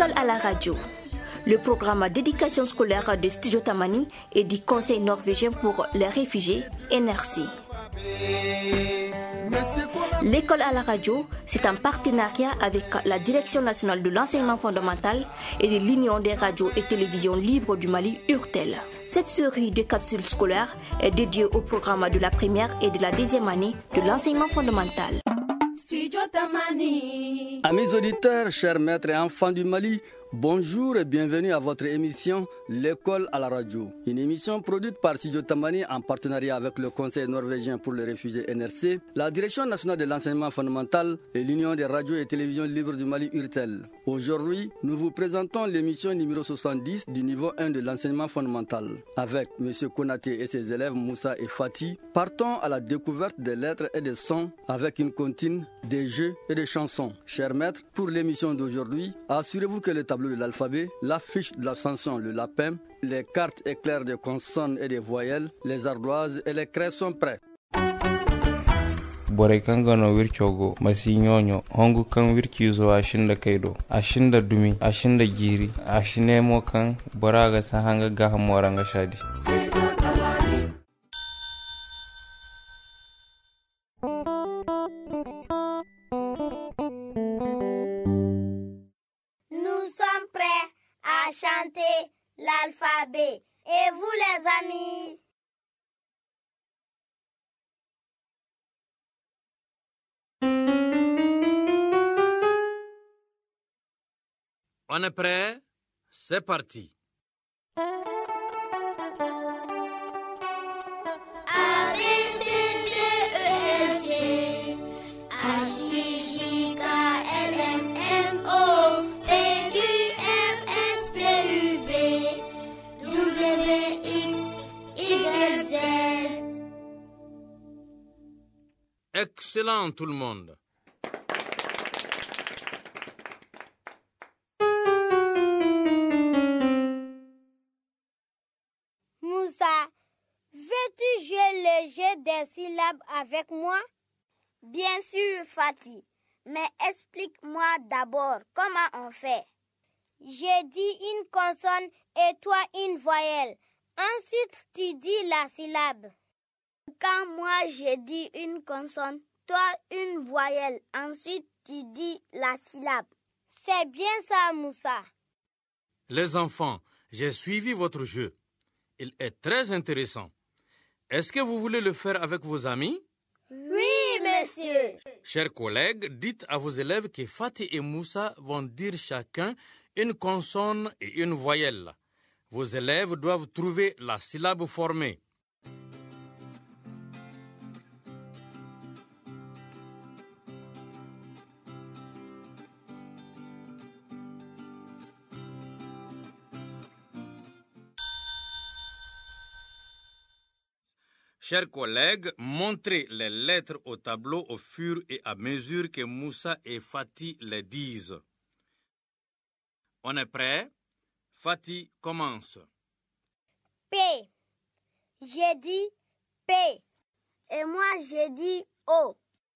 L'école à la radio, le programme d'éducation scolaire de Studio Tamani et du Conseil norvégien pour les réfugiés, NRC. L'école à la radio, c'est un partenariat avec la Direction nationale de l'enseignement fondamental et de l'Union des radios et télévisions libres du Mali, URTEL. Cette série de capsules scolaires est dédiée au programme de la première et de la deuxième année de l'enseignement fondamental. Amis auditeurs, chers maîtres et enfants du Mali, bonjour et bienvenue à votre émission L'école à la radio. Une émission produite par Studio Tamani en partenariat avec le Conseil norvégien pour les réfugiés NRC, la Direction nationale de l'enseignement fondamental et l'Union des radios et télévisions libres du Mali URTEL. Aujourd'hui, nous vous présentons l'émission numéro 70 du niveau 1 de l'enseignement fondamental. Avec M. Konaté et ses élèves Moussa et Fatih, partons à la découverte des lettres et des sons avec une comptine, des jeux et des chansons. Chers maîtres, pour l'émission d'aujourd'hui, assurez-vous que le tableau de l'alphabet, la fiche de l'ascension, le lapin, les cartes éclairs des consonnes et des voyelles, les ardoises et les craies sont prêts. Bore kangano wircogo masi nyonyo hongu kan wirkizo ashinda kaido ashinda dumi ashinda jiri ashinemo kan boraga sahanga gahamoranga shadi. Nous sommes prêts à chanter l'alphabet. Et vous les amis? On est prêt? C'est parti. A, B, C, D, E, F, G, H, I, J, K, L, M, N, O, P, Q, R, S, T, U, V, W, X, Y, Z. Excellent tout le monde. Moussa, veux-tu jouer le jeu des syllabes avec moi? Bien sûr, Fatih. Mais explique-moi d'abord comment on fait. J'ai dit une consonne et toi une voyelle. Ensuite, tu dis la syllabe. Quand moi j'ai dit une consonne, toi une voyelle. Ensuite, tu dis la syllabe. C'est bien ça, Moussa. Les enfants, j'ai suivi votre jeu. Il est très intéressant. Est-ce que vous voulez le faire avec vos amis? Oui, monsieur. Chers collègues, dites à vos élèves que Fatih et Moussa vont dire chacun une consonne et une voyelle. Vos élèves doivent trouver la syllabe formée. Chers collègues, montrez les lettres au tableau au fur et à mesure que Moussa et Fatih les disent. On est prêt? Fatih commence. P. J'ai dit P. Et moi, j'ai dit O.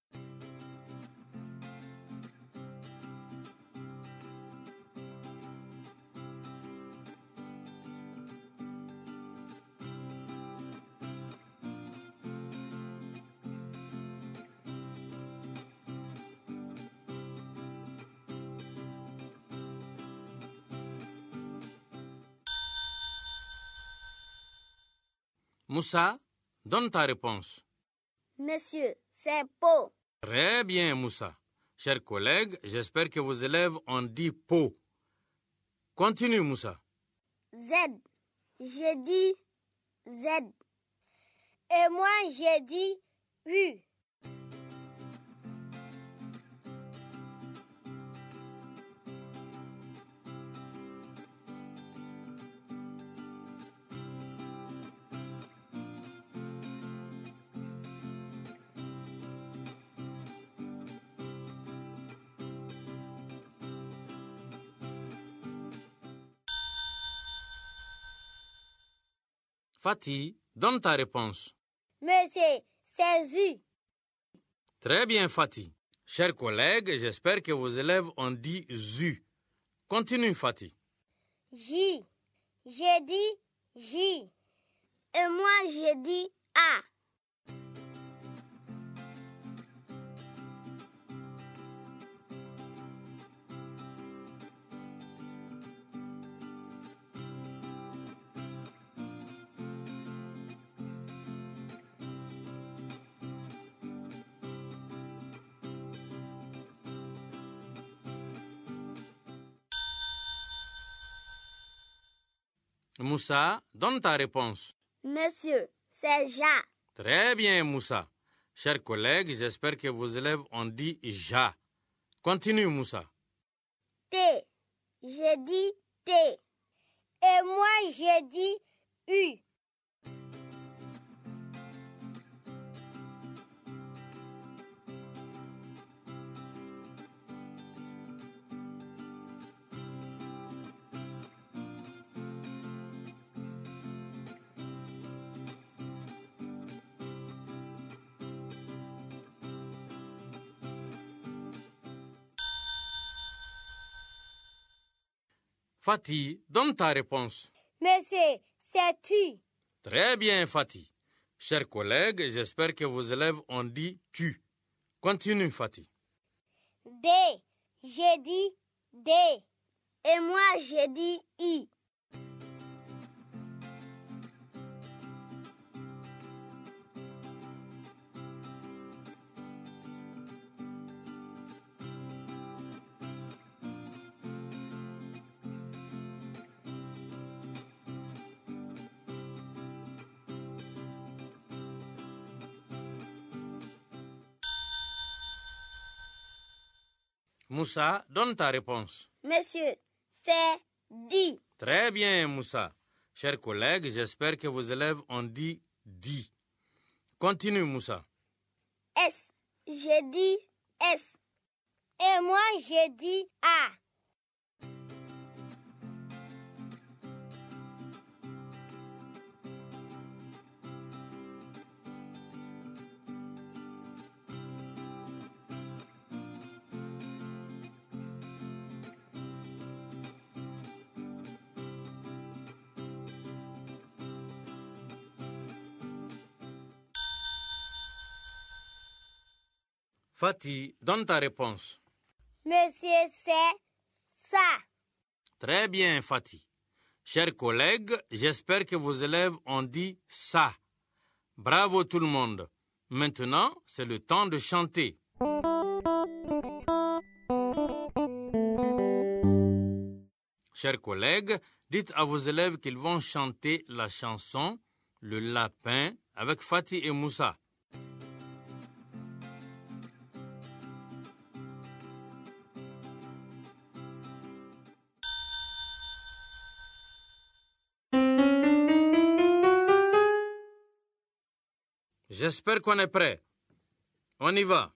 Moussa, donne ta réponse. Monsieur, c'est Po. Très bien, Moussa. Chers collègues, j'espère que vos élèves ont dit pot. Continue, Moussa. Z. J'ai dit Z. Et moi, j'ai dit U. Fatih, donne ta réponse. Monsieur, c'est ZU. Très bien, Fatih. Chers collègues, j'espère que vos élèves ont dit ZU. Continue, Fatih. J. J'ai dit J. Et moi, j'ai dit A. Moussa, donne ta réponse. Monsieur, c'est Ja. Très bien, Moussa. Chers collègues, j'espère que vos élèves ont dit Ja. Continue, Moussa. T. J'ai dit T. Et moi, j'ai dit U. Fatih, donne ta réponse. Monsieur, c'est tu. Très bien, Fatih. Chers collègues, j'espère que vos élèves ont dit tu. Continue, Fatih. D. J'ai dit D. Et moi, j'ai dit I. Moussa, donne ta réponse. Monsieur, c'est D. Très bien, Moussa. Chers collègues, j'espère que vos élèves ont dit di. Continue, Moussa. S. J'ai dit S. Et moi, j'ai dit A. Fatih, donne ta réponse. Monsieur, c'est ça. Très bien, Fatih. Chers collègues, j'espère que vos élèves ont dit ça. Bravo tout le monde. Maintenant, c'est le temps de chanter. Chers collègues, dites à vos élèves qu'ils vont chanter la chanson « Le lapin » avec Fatih et Moussa. J'espère qu'on est prêt. On y va.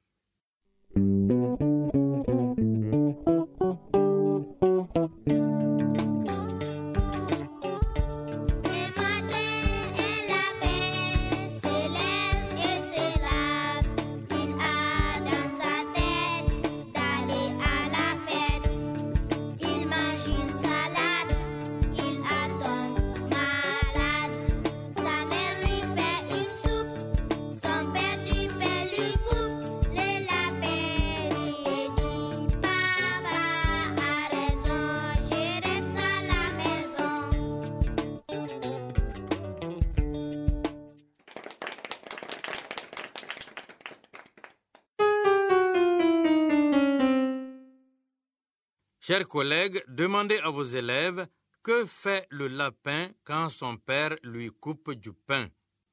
Chers collègues, demandez à vos élèves que fait le lapin quand son père lui coupe du pain.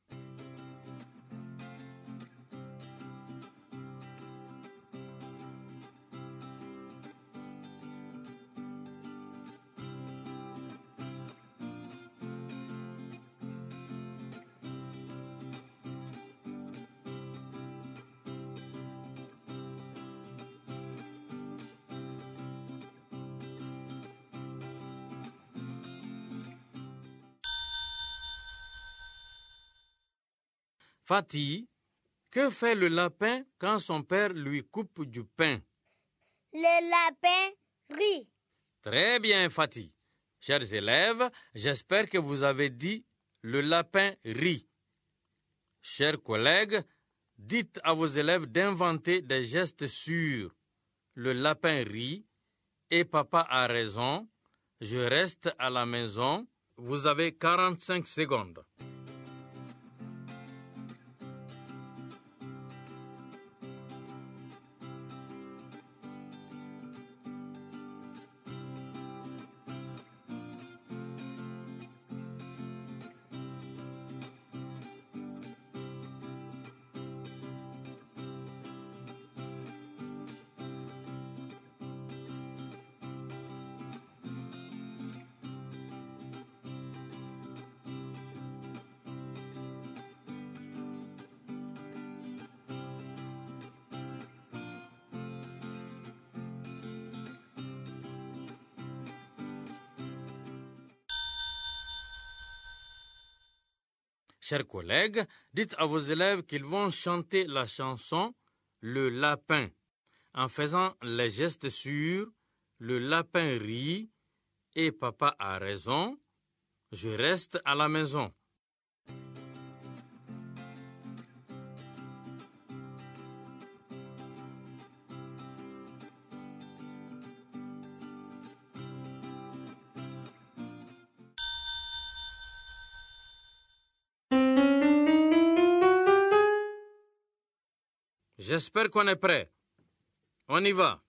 Fatih, que fait le lapin quand son père lui coupe du pain? Le lapin rit. Très bien, Fatih. Chers élèves, j'espère que vous avez dit le lapin rit. Chers collègues, dites à vos élèves d'inventer des gestes sûrs. Le lapin rit et papa a raison. Je reste à la maison. Vous avez 45 secondes. Chers collègues, dites à vos élèves qu'ils vont chanter la chanson « Le lapin » en faisant les gestes sûrs « Le lapin rit et papa a raison, je reste à la maison ». J'espère qu'on est prêt. On y va.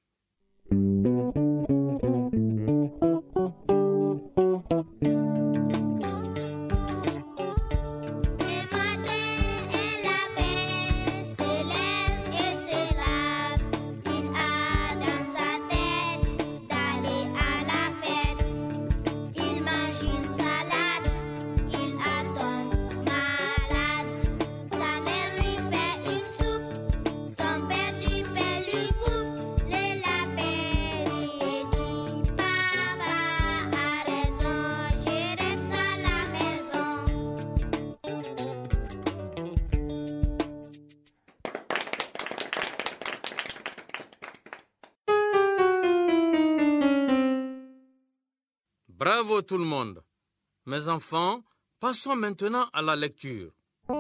Bravo tout le monde. Mes enfants, passons maintenant à la lecture.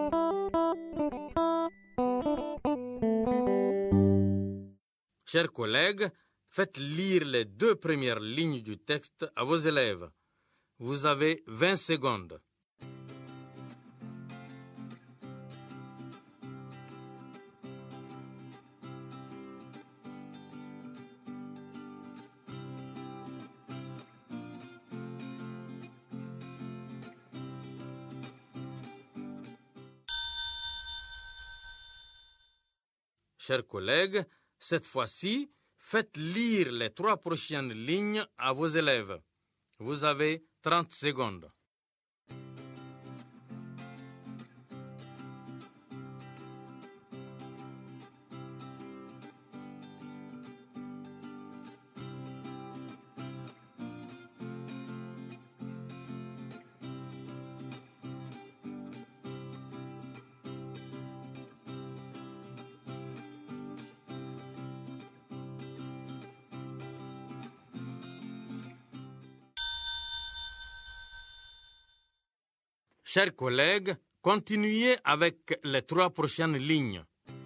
Chers collègues, faites lire les 2 premières lignes du texte à vos élèves. Vous avez 20 secondes. Chers collègues, cette fois-ci, faites lire les 3 prochaines lignes à vos élèves. Vous avez 30 secondes. Chers collègues, continuez avec les 3 prochaines lignes.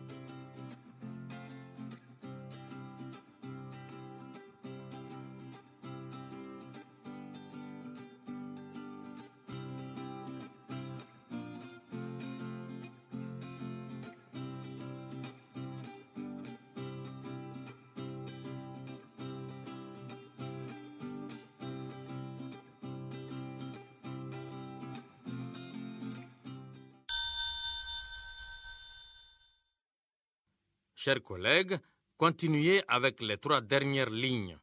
Chers collègues, continuez avec les 3 dernières lignes.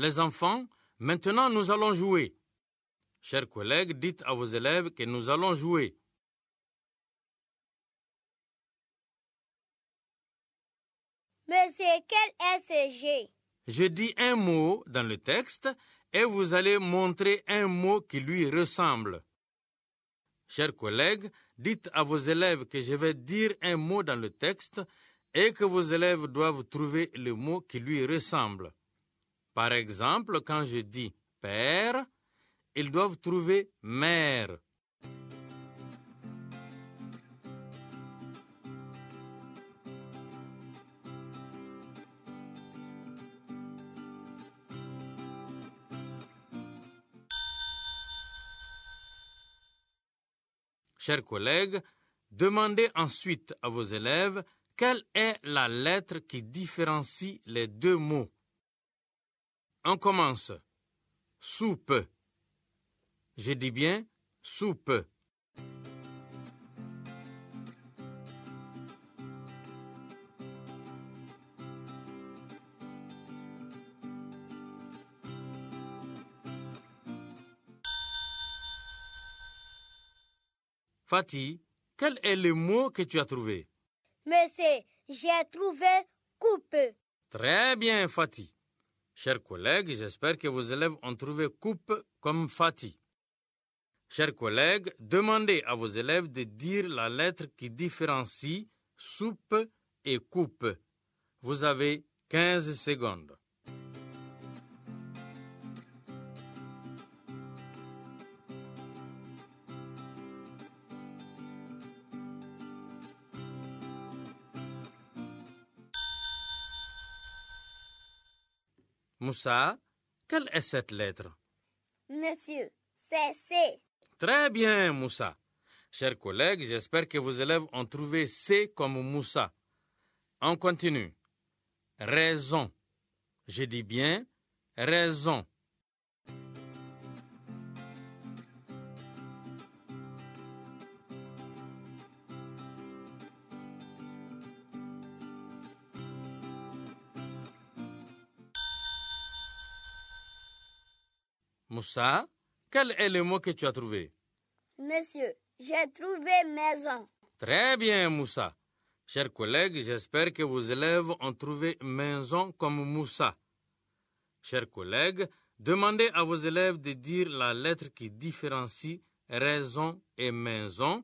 Les enfants, maintenant nous allons jouer. Chers collègues, dites à vos élèves que nous allons jouer. Monsieur, quel est ce jeu? Je dis un mot dans le texte et vous allez montrer un mot qui lui ressemble. Chers collègues, dites à vos élèves que je vais dire un mot dans le texte et que vos élèves doivent trouver le mot qui lui ressemble. Par exemple, quand je dis « père », ils doivent trouver « mère ». Chers collègues, demandez ensuite à vos élèves quelle est la lettre qui différencie les deux mots. On commence. Soupe. Je dis bien soupe. Fatih, quel est le mot que tu as trouvé? Monsieur, j'ai trouvé coupe. Très bien, Fatih. Chers collègues, j'espère que vos élèves ont trouvé coupe comme Fatih. Chers collègues, demandez à vos élèves de dire la lettre qui différencie soupe et coupe. Vous avez 15 secondes. Moussa, quelle est cette lettre? Monsieur, c'est C. Très bien, Moussa. Chers collègues, j'espère que vos élèves ont trouvé C comme Moussa. On continue. Raison. Je dis bien raison. Moussa, quel est le mot que tu as trouvé? Monsieur, j'ai trouvé maison. Très bien, Moussa. Chers collègues, j'espère que vos élèves ont trouvé maison comme Moussa. Chers collègues, demandez à vos élèves de dire la lettre qui différencie raison et maison.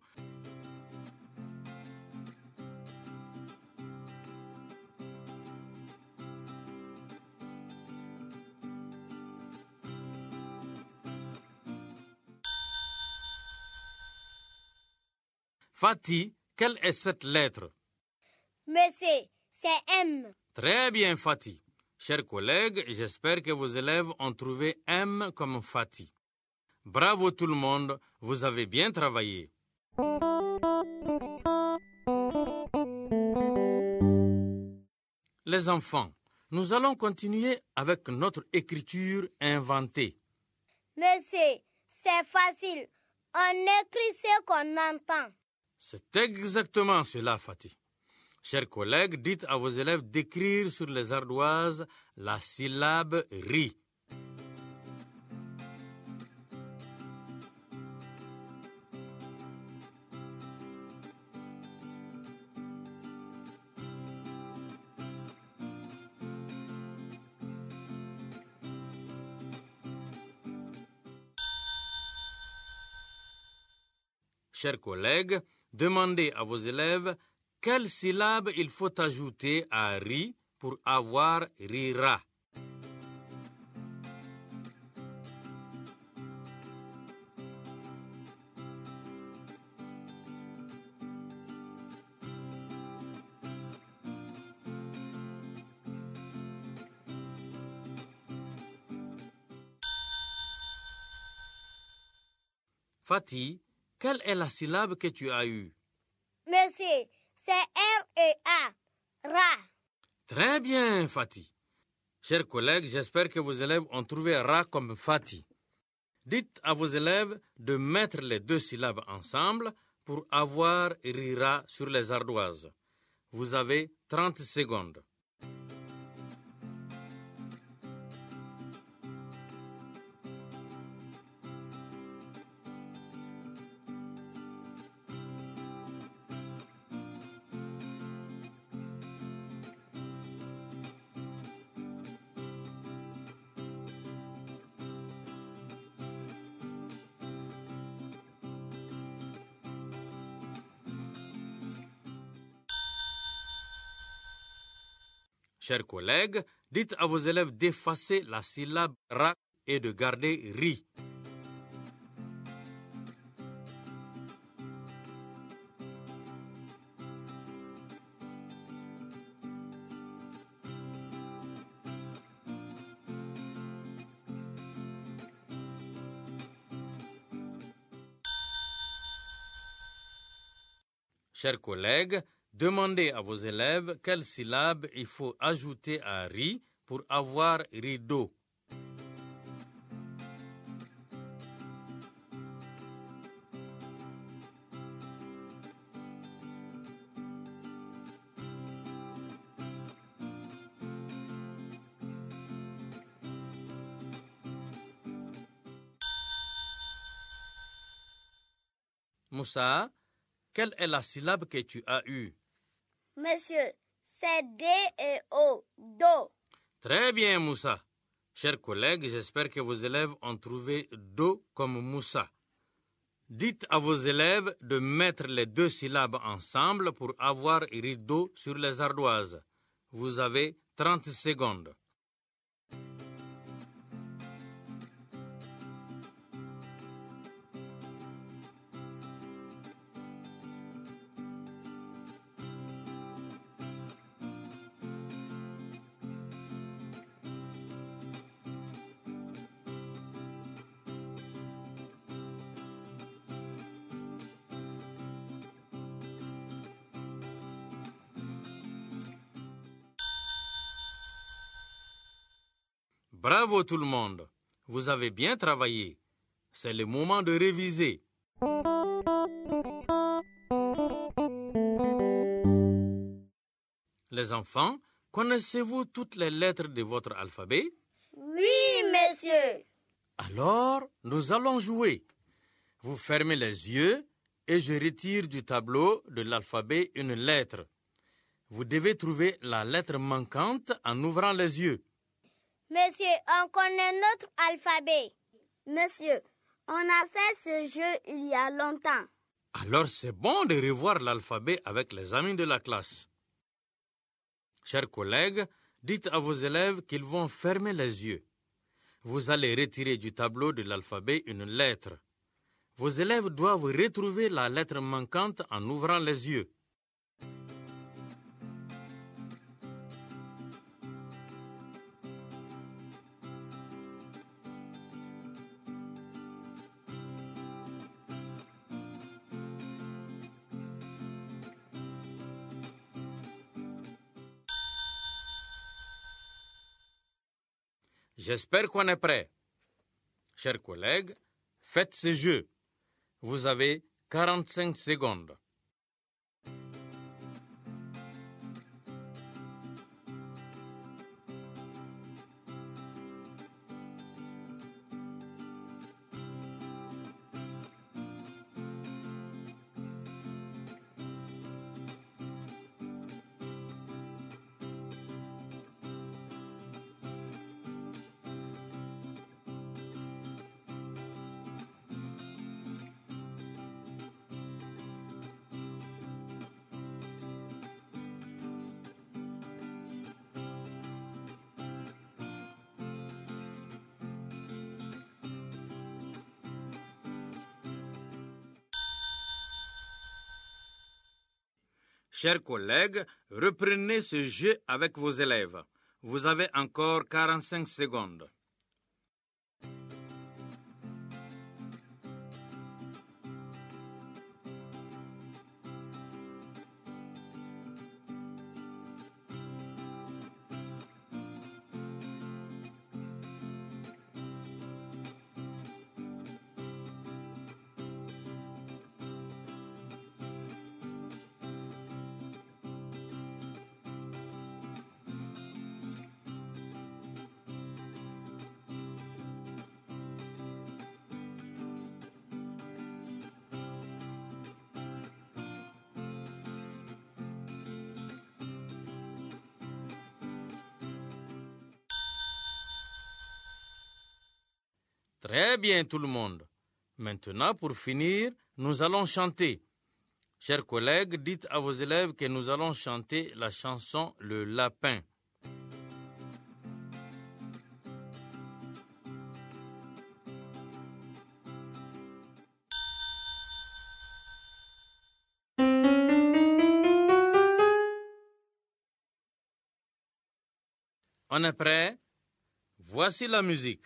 Fatih, quelle est cette lettre? Monsieur, c'est M. Très bien, Fatih. Chers collègues, j'espère que vos élèves ont trouvé M comme Fatih. Bravo tout le monde, vous avez bien travaillé. Les enfants, nous allons continuer avec notre écriture inventée. Monsieur, c'est facile. On écrit ce qu'on entend. C'est exactement cela, Fatih. Chers collègues, dites à vos élèves d'écrire sur les ardoises la syllabe riz. Chers collègues, demandez à vos élèves quelle syllabe il faut ajouter à riz pour avoir rira. Fatih, quelle est la syllabe que tu as eue? Monsieur, c'est R-E-A. Ra. Très bien, Fatih. Chers collègues, j'espère que vos élèves ont trouvé ra comme Fatih. Dites à vos élèves de mettre les deux syllabes ensemble pour avoir rira sur les ardoises. Vous avez 30 secondes. Chers collègues, dites à vos élèves d'effacer la syllabe ra et de garder ri. Chers collègues, demandez à vos élèves quelle syllabe il faut ajouter à ri pour avoir rideau. Moussa, quelle est la syllabe que tu as eue? Monsieur, c'est D et O, do. Très bien, Moussa. Chers collègues, j'espère que vos élèves ont trouvé do comme Moussa. Dites à vos élèves de mettre les deux syllabes ensemble pour avoir rideau sur les ardoises. Vous avez 30 secondes. Bravo tout le monde, vous avez bien travaillé. C'est le moment de réviser. Les enfants, connaissez-vous toutes les lettres de votre alphabet? Oui, monsieur. Alors, nous allons jouer. Vous fermez les yeux et je retire du tableau de l'alphabet une lettre. Vous devez trouver la lettre manquante en ouvrant les yeux. Monsieur, on connaît notre alphabet. Monsieur, on a fait ce jeu il y a longtemps. Alors c'est bon de revoir l'alphabet avec les amis de la classe. Chers collègues, dites à vos élèves qu'ils vont fermer les yeux. Vous allez retirer du tableau de l'alphabet une lettre. Vos élèves doivent retrouver la lettre manquante en ouvrant les yeux. J'espère qu'on est prêt. Chers collègues, faites ce jeu. Vous avez 45 secondes. Chers collègues, reprenez ce jeu avec vos élèves. Vous avez encore 45 secondes. Très bien tout le monde. Maintenant, pour finir, nous allons chanter. Chers collègues, dites à vos élèves que nous allons chanter la chanson Le Lapin. On est prêt? Voici la musique.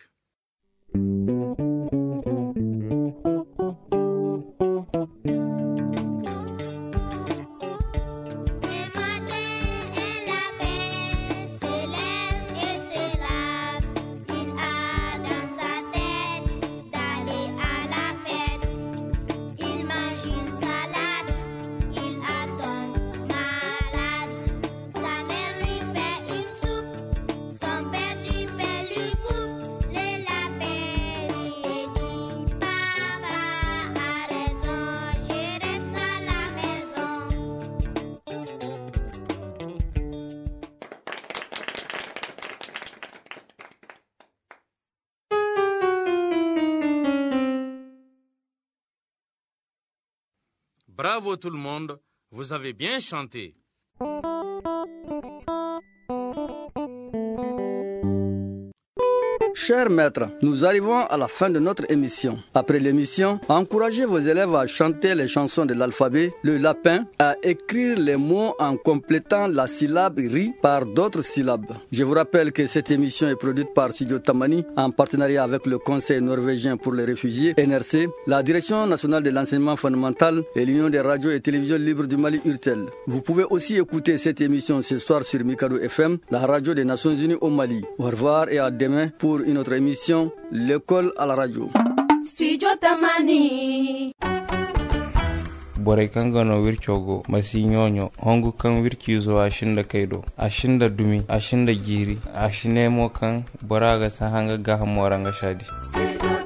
Bravo tout le monde, vous avez bien chanté. Chers maîtres, nous arrivons à la fin de notre émission. Après l'émission, encouragez vos élèves à chanter les chansons de l'alphabet, le lapin, à écrire les mots en complétant la syllabe ri par d'autres syllabes. Je vous rappelle que cette émission est produite par Studio Tamani en partenariat avec le Conseil norvégien pour les réfugiés, NRC, la Direction nationale de l'enseignement fondamental et l'Union des radios et télévisions libres du Mali, URTEL. Vous pouvez aussi écouter cette émission ce soir sur Mikado FM, la radio des Nations Unies au Mali. Au revoir et à demain pour une autre émission, l'école à la radio. Studio Tamani. Boray kan gano wircogo masi nyonyo hongu kan wirkizo ashinda kaido ashinda dumi ashinda giri ashinemo kan boraga sahanga gahamoranga shadi.